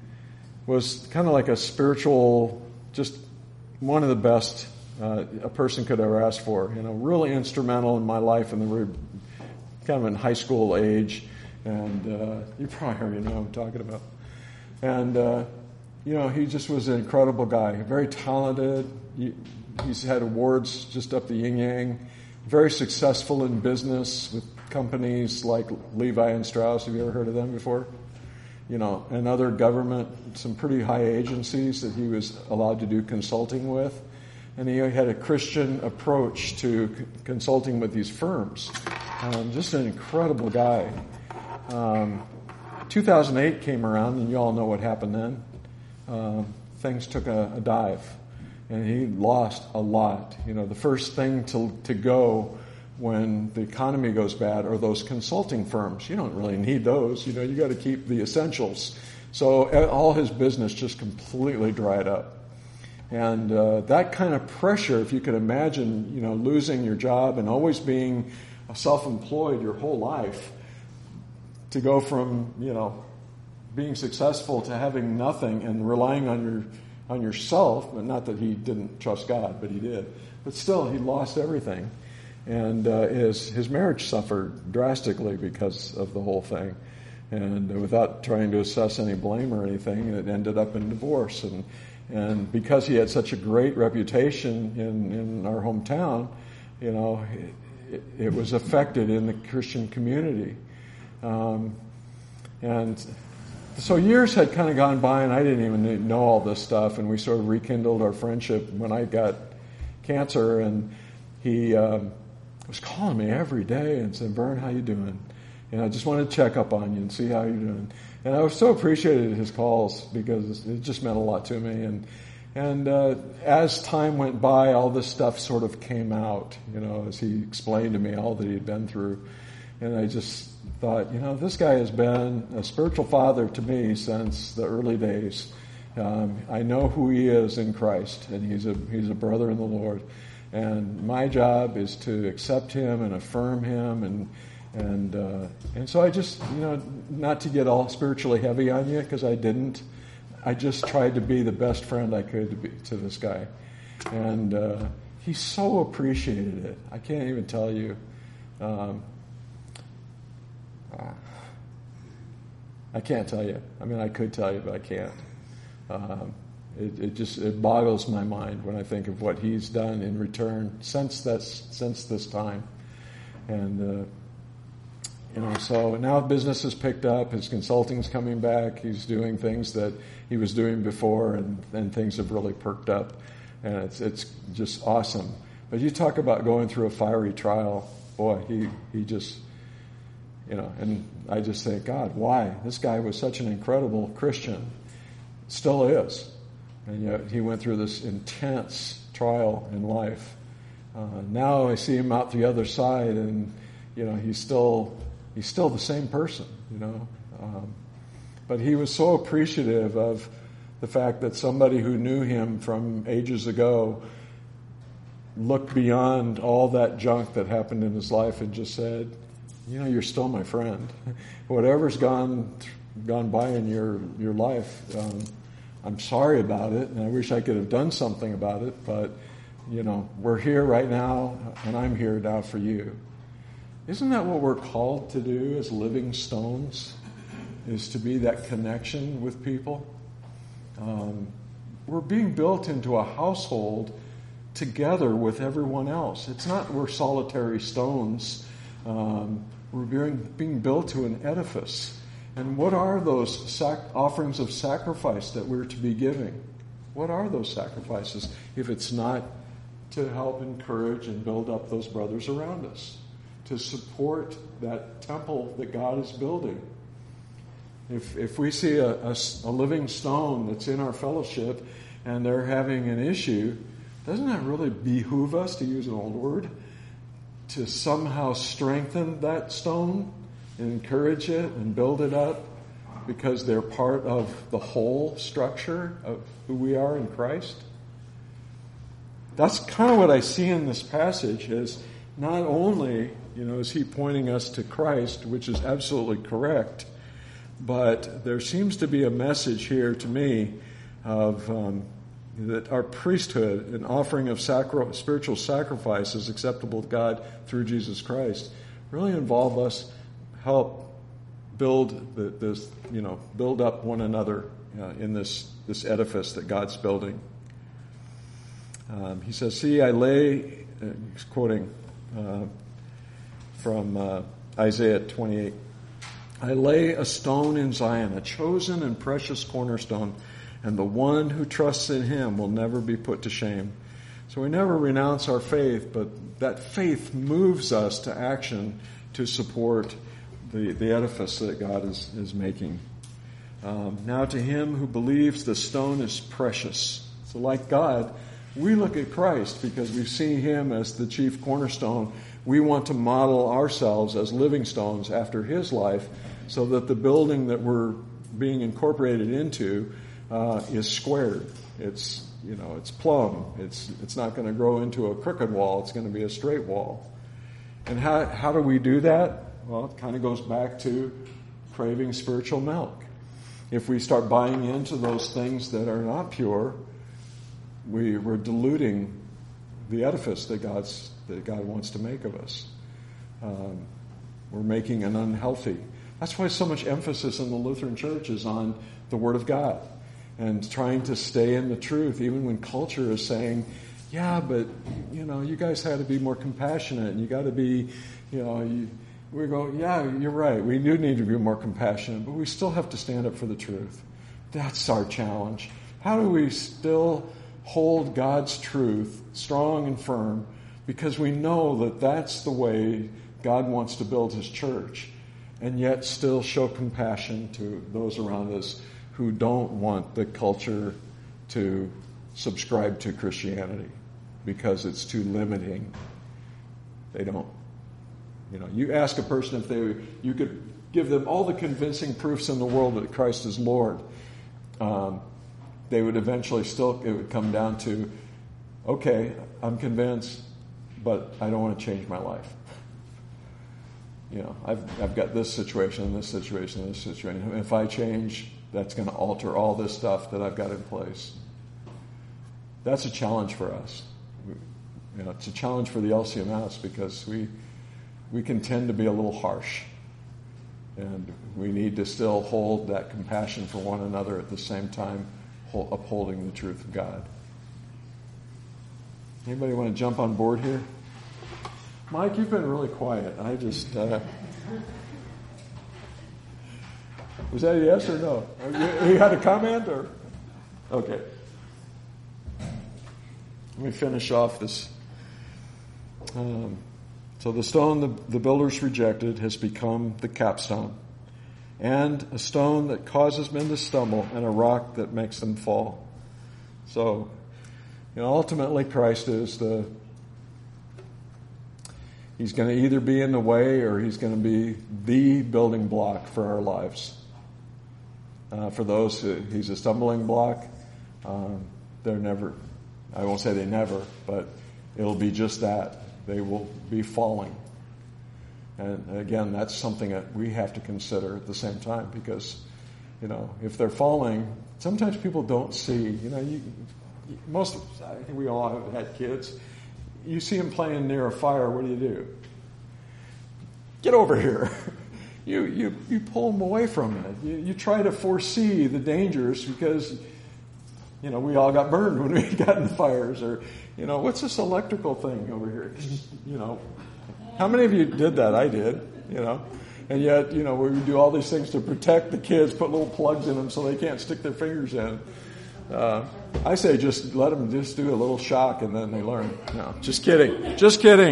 was kind of like a spiritual, just one of the best uh, a person could ever ask for. You know, really instrumental in my life in the kind of in high school age, and uh, you probably already know what I'm talking about. And, uh, you know, he just was an incredible guy, very talented. He, he's had awards just up the yin-yang, very successful in business with companies like Levi and Strauss. Have you ever heard of them before? You know, and other government, some pretty high agencies that he was allowed to do consulting with. And he had a Christian approach to c- consulting with these firms. Um, just an incredible guy. Um, two thousand eight came around, and you all know what happened then. Um, things took a, a dive, and he lost a lot. You know, the first thing to to go when the economy goes bad are those consulting firms. You don't really need those. You know, you got to keep the essentials. So all his business just completely dried up. And uh, that kind of pressure, if you could imagine, you know, losing your job and always being self-employed your whole life, to go from, you know, being successful to having nothing and relying on your on yourself, but not that he didn't trust God, but he did. But still, he lost everything. And uh, his his marriage suffered drastically because of the whole thing. And uh, without trying to assess any blame or anything, it ended up in divorce. And and because he had such a great reputation in, in our hometown, you know, it, it was affected in the Christian community. Um, and so years had kind of gone by, and I didn't even know all this stuff, and we sort of rekindled our friendship when I got cancer, and he um, was calling me every day and said, "Vern, how you doing? And I just wanted to check up on you and see how you're doing." And I was so appreciated his calls because it just meant a lot to me. And and uh, as time went by, all this stuff sort of came out, you know, as he explained to me all that he'd been through. And I just thought, you know, this guy has been a spiritual father to me since the early days. Um, I know who he is in Christ, and he's a he's a brother in the Lord. And my job is to accept him and affirm him, and and uh, and so I just, you know, not to get all spiritually heavy on you, because I didn't. I just tried to be the best friend I could to, be, to this guy, and uh, he so appreciated it. I can't even tell you. Um, I can't tell you. I mean, I could tell you, but I can't. Um, it, it just it boggles my mind when I think of what he's done in return since this since this time, and uh, you know. So now business has picked up. His consulting's coming back. He's doing things that he was doing before, and, and things have really perked up, and it's it's just awesome. But you talk about going through a fiery trial, boy. He he just. You know, and I just think, God, why? This guy was such an incredible Christian, still is, and yet he went through this intense trial in life. Uh, now I see him out the other side, and you know, he's still he's still the same person. You know, um, but he was so appreciative of the fact that somebody who knew him from ages ago looked beyond all that junk that happened in his life and just said, you know, you're still my friend. Whatever's gone gone by in your your life, um, I'm sorry about it, and I wish I could have done something about it. But you know, we're here right now, and I'm here now for you. Isn't that what we're called to do as living stones? Is to be that connection with people. Um, we're being built into a household together with everyone else. It's not we're solitary stones. Um, We're being, being built to an edifice. And what are those sac- offerings of sacrifice that we're to be giving? What are those sacrifices if it's not to help encourage and build up those brothers around us, to support that temple that God is building? If if we see a, a, a living stone that's in our fellowship and they're having an issue, doesn't that really behoove us, to use an old word, to somehow strengthen that stone and encourage it and build it up, because they're part of the whole structure of who we are in Christ? That's kind of what I see in this passage, is not only, you know, is he pointing us to Christ, which is absolutely correct, but there seems to be a message here to me of um, that our priesthood, an offering of sacro, spiritual sacrifices acceptable to God through Jesus Christ, really involve us help build the, this, you know, build up one another uh, in this this edifice that God's building. Um, he says, "See, I lay," uh, he's quoting uh, from uh, Isaiah twenty-eight. "I lay a stone in Zion, a chosen and precious cornerstone. And the one who trusts in him will never be put to shame." So we never renounce our faith, but that faith moves us to action to support the, the edifice that God is, is making. Um, now to him who believes the stone is precious. So like God, we look at Christ because we see him as the chief cornerstone. We want to model ourselves as living stones after his life, so that the building that we're being incorporated into Uh, is squared. It's, you know, it's plumb. It's it's not going to grow into a crooked wall. It's going to be a straight wall. And how how do we do that? Well, it kind of goes back to craving spiritual milk. If we start buying into those things that are not pure, we we're diluting the edifice that God's that God wants to make of us. Um, we're making an unhealthy. That's why so much emphasis in the Lutheran Church is on the Word of God, and trying to stay in the truth, even when culture is saying, yeah, but, you know, you guys had to be more compassionate, and you got to be, you know, you, we go, yeah, you're right, we do need to be more compassionate, but we still have to stand up for the truth. That's our challenge. How do we still hold God's truth strong and firm, because we know that that's the way God wants to build his church, and yet still show compassion to those around us who don't want the culture to subscribe to Christianity because it's too limiting. They don't. You know, you ask a person if they, you could give them all the convincing proofs in the world that Christ is Lord. Um, they would eventually still, it would come down to, okay, I'm convinced, but I don't want to change my life. You know, I've I've got this situation and this situation and this situation. If I change, that's going to alter all this stuff that I've got in place. That's a challenge for us. You know, it's a challenge for the L C M S because we we can tend to be a little harsh. And we need to still hold that compassion for one another at the same time upholding the truth of God. Anybody want to jump on board here? Mike, you've been really quiet. I just... Uh, was that a yes or no? You, you had a comment? Or okay. Let me finish off this. Um, So the stone the, the builders rejected has become the capstone, and a stone that causes men to stumble, and a rock that makes them fall. So, you know, ultimately Christ is the, he's going to either be in the way or he's going to be the building block for our lives. Uh, for those who, he's a stumbling block, um, they're never, I won't say they never, but it'll be just that. They will be falling. And again, that's something that we have to consider at the same time because, you know, if they're falling, sometimes people don't see, you know, you, most of us, I think we all have had kids, you see them playing near a fire, what do you do? Get over here. You, you, you pull them away from it. You, you try to foresee the dangers because, you know, we all got burned when we got in fires or, you know, what's this electrical thing over here? You know, how many of you did that? I did, you know. And yet, you know, we would do all these things to protect the kids, put little plugs in them so they can't stick their fingers in. Uh, I say just let them just do a little shock and then they learn. No, just kidding. Just kidding.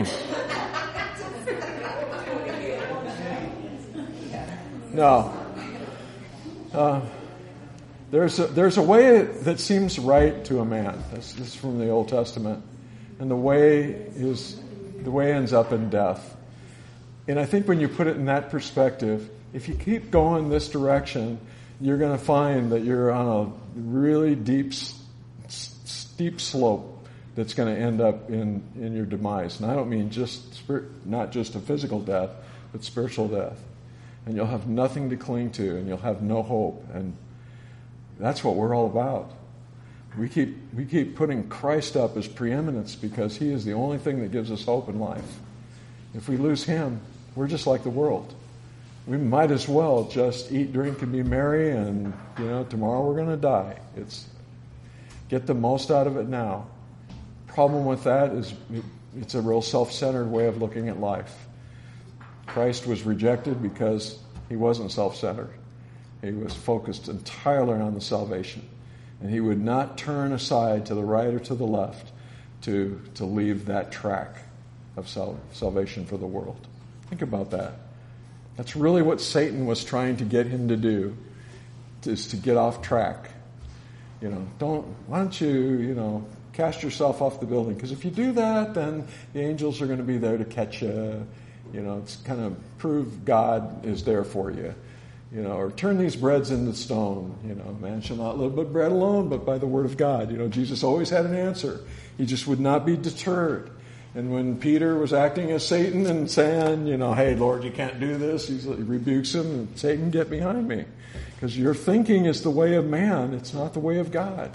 No. Uh, There's a, there's a way that seems right to a man. This, this is from the Old Testament. And the way is the way ends up in death. And I think when you put it in that perspective, if you keep going this direction, you're going to find that you're on a really deep, steep slope that's going to end up in, in your demise. And I don't mean just spirit, not just a physical death, but spiritual death. And you'll have nothing to cling to, and you'll have no hope. And that's what we're all about. We keep we keep putting Christ up as preeminence because he is the only thing that gives us hope in life. If we lose him, we're just like the world. We might as well just eat, drink, and be merry, and you know, tomorrow we're going to die. It's get the most out of it now. Problem with that is it, it's a real self-centered way of looking at life. Christ was rejected because he wasn't self-centered. He was focused entirely on the salvation. And he would not turn aside to the right or to the left to, to leave that track of sal- salvation for the world. Think about that. That's really what Satan was trying to get him to do, is to get off track. You know, don't, why don't you, you know, cast yourself off the building? Because if you do that, then the angels are going to be there to catch you. You know, it's kind of prove God is there for you. You know, or turn these breads into stone. You know, man shall not live by bread alone, but by the word of God. You know, Jesus always had an answer. He just would not be deterred. And when Peter was acting as Satan and saying, you know, hey, Lord, you can't do this, he rebukes him, and Satan, get behind me. Because your thinking is the way of man. It's not the way of God.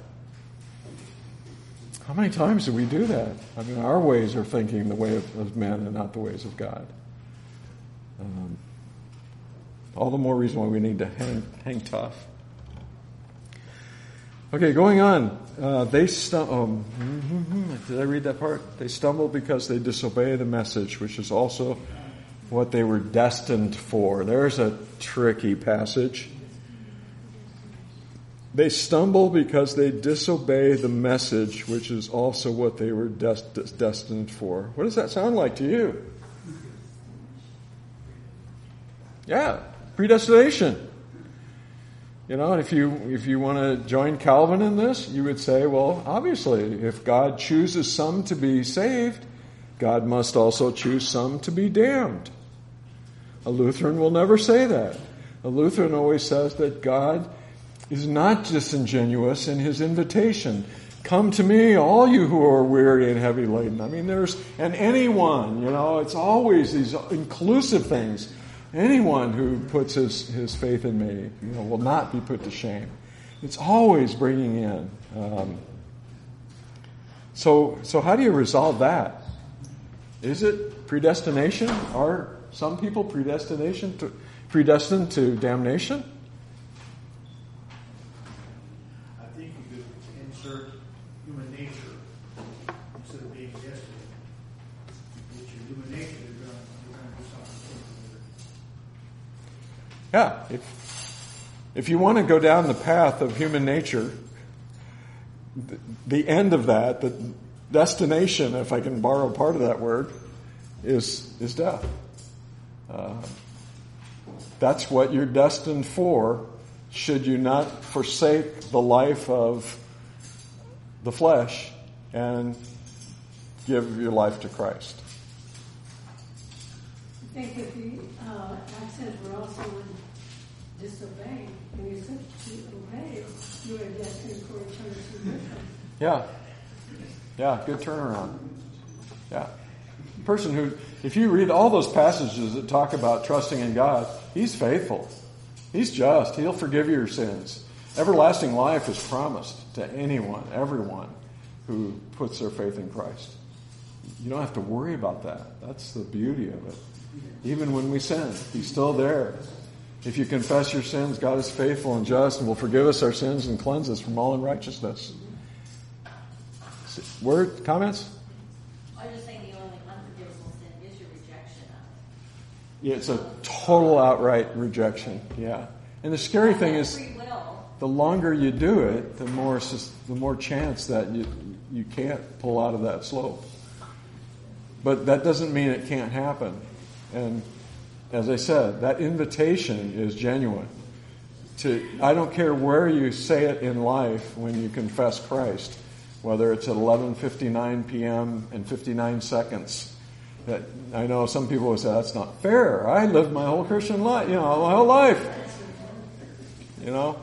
How many times do we do that? I mean, our ways are thinking the way of, of men and not the ways of God. Um, all the more reason why we need to hang, hang tough. Okay, going on. Uh, they stumble. Um, mm-hmm, did I read that part? They stumble because they disobey the message, which is also what they were destined for. There's a tricky passage. They stumble because they disobey the message, which is also what they were des- destined for. What does that sound like to you? Yeah, predestination. You know, if you if you want to join Calvin in this, you would say, well, obviously, if God chooses some to be saved, God must also choose some to be damned. A Lutheran will never say that. A Lutheran always says that God is not disingenuous in his invitation. Come to me, all you who are weary and heavy laden. I mean, there's, and anyone, you know, it's always these inclusive things. Anyone who puts his, his faith in me, you know, will not be put to shame. It's always bringing in. Um, so, so how do you resolve that? Is it predestination? Are some people predestination to, predestined to damnation? I think you could insert human nature instead of being destined. It's your human nature, you're going to, you're going to do something with it. Yeah. If, if you want to go down the path of human nature, the, the end of that, the destination, if I can borrow part of that word, is is death. Uh, that's what you're destined for, should you not forsake the life of the flesh and give your life to Christ. I think that the uh, accent were also in disobeying. When you said to obey, you are destined for eternity with him. Yeah. Yeah, good turnaround. Yeah. Person who, if you read all those passages that talk about trusting in God, he's faithful. He's just. He'll forgive your sins. Everlasting life is promised to anyone, everyone who puts their faith in Christ. You don't have to worry about that. That's the beauty of it. Even when we sin, he's still there. If you confess your sins, God is faithful and just and will forgive us our sins and cleanse us from all unrighteousness. Word? Comments? I was just saying the only unforgivable sin is your rejection of it. Yeah, it's a total outright rejection. Yeah. And the scary thing is, Free will. the longer you do it, the more the more chance that you you can't pull out of that slope. But that doesn't mean it can't happen. And as I said, that invitation is genuine. To I don't care where you say it in life when you confess Christ, whether it's at eleven fifty-nine p.m. and fifty-nine seconds. That I know some people will say that's not fair. I lived my whole Christian life, you know, my whole life. You know,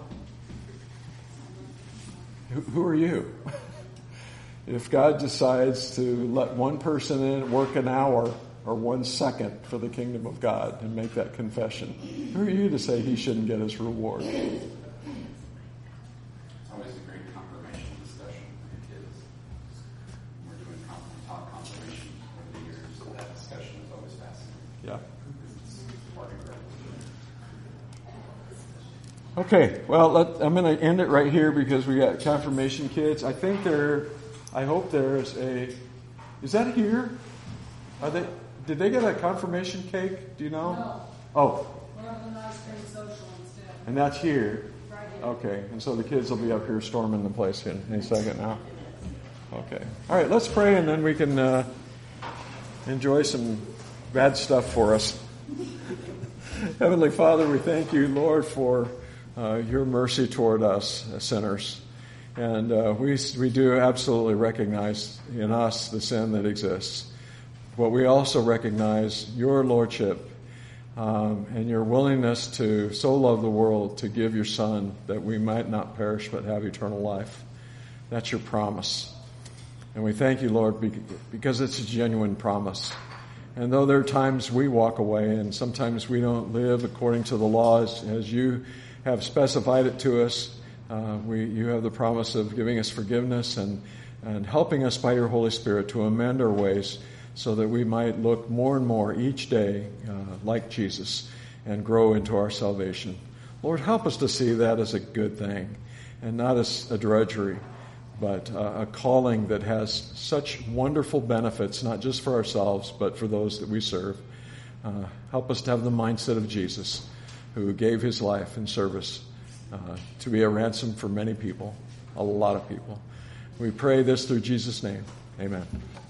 who, who are you? If God decides to let one person in work an hour or one second for the kingdom of God and make that confession, who are you to say he shouldn't get his reward? It's always a great confirmation discussion with the kids. We're doing top confirmation over the years, so that discussion is always fascinating. Yeah. It's part of it. Okay, well, let, I'm going to end it right here because we got confirmation kids. I think there, I hope there's a, is that here? Are they, did they get a confirmation cake? Do you know? No. Oh. We're having an ice cream social instead. And that's here? Right here. Okay, and so the kids will be up here storming the place in any second now. Okay. All right, let's pray and then we can uh, enjoy some bad stuff for us. Heavenly Father, we thank you, Lord, for uh, your mercy toward us sinners. And uh, we, we do absolutely recognize in us the sin that exists. But we also recognize your lordship um, and your willingness to so love the world to give your Son that we might not perish but have eternal life. That's your promise. And we thank you, Lord, because it's a genuine promise. And though there are times we walk away and sometimes we don't live according to the laws as you have specified it to us, uh, we, you have the promise of giving us forgiveness and, and helping us by your Holy Spirit to amend our ways so that we might look more and more each day uh, like Jesus and grow into our salvation. Lord, help us to see that as a good thing and not as a drudgery, but uh, a calling that has such wonderful benefits, not just for ourselves, but for those that we serve. Uh, help us to have the mindset of Jesus, who gave his life in service uh, to be a ransom for many people, a lot of people. We pray this through Jesus' name. Amen.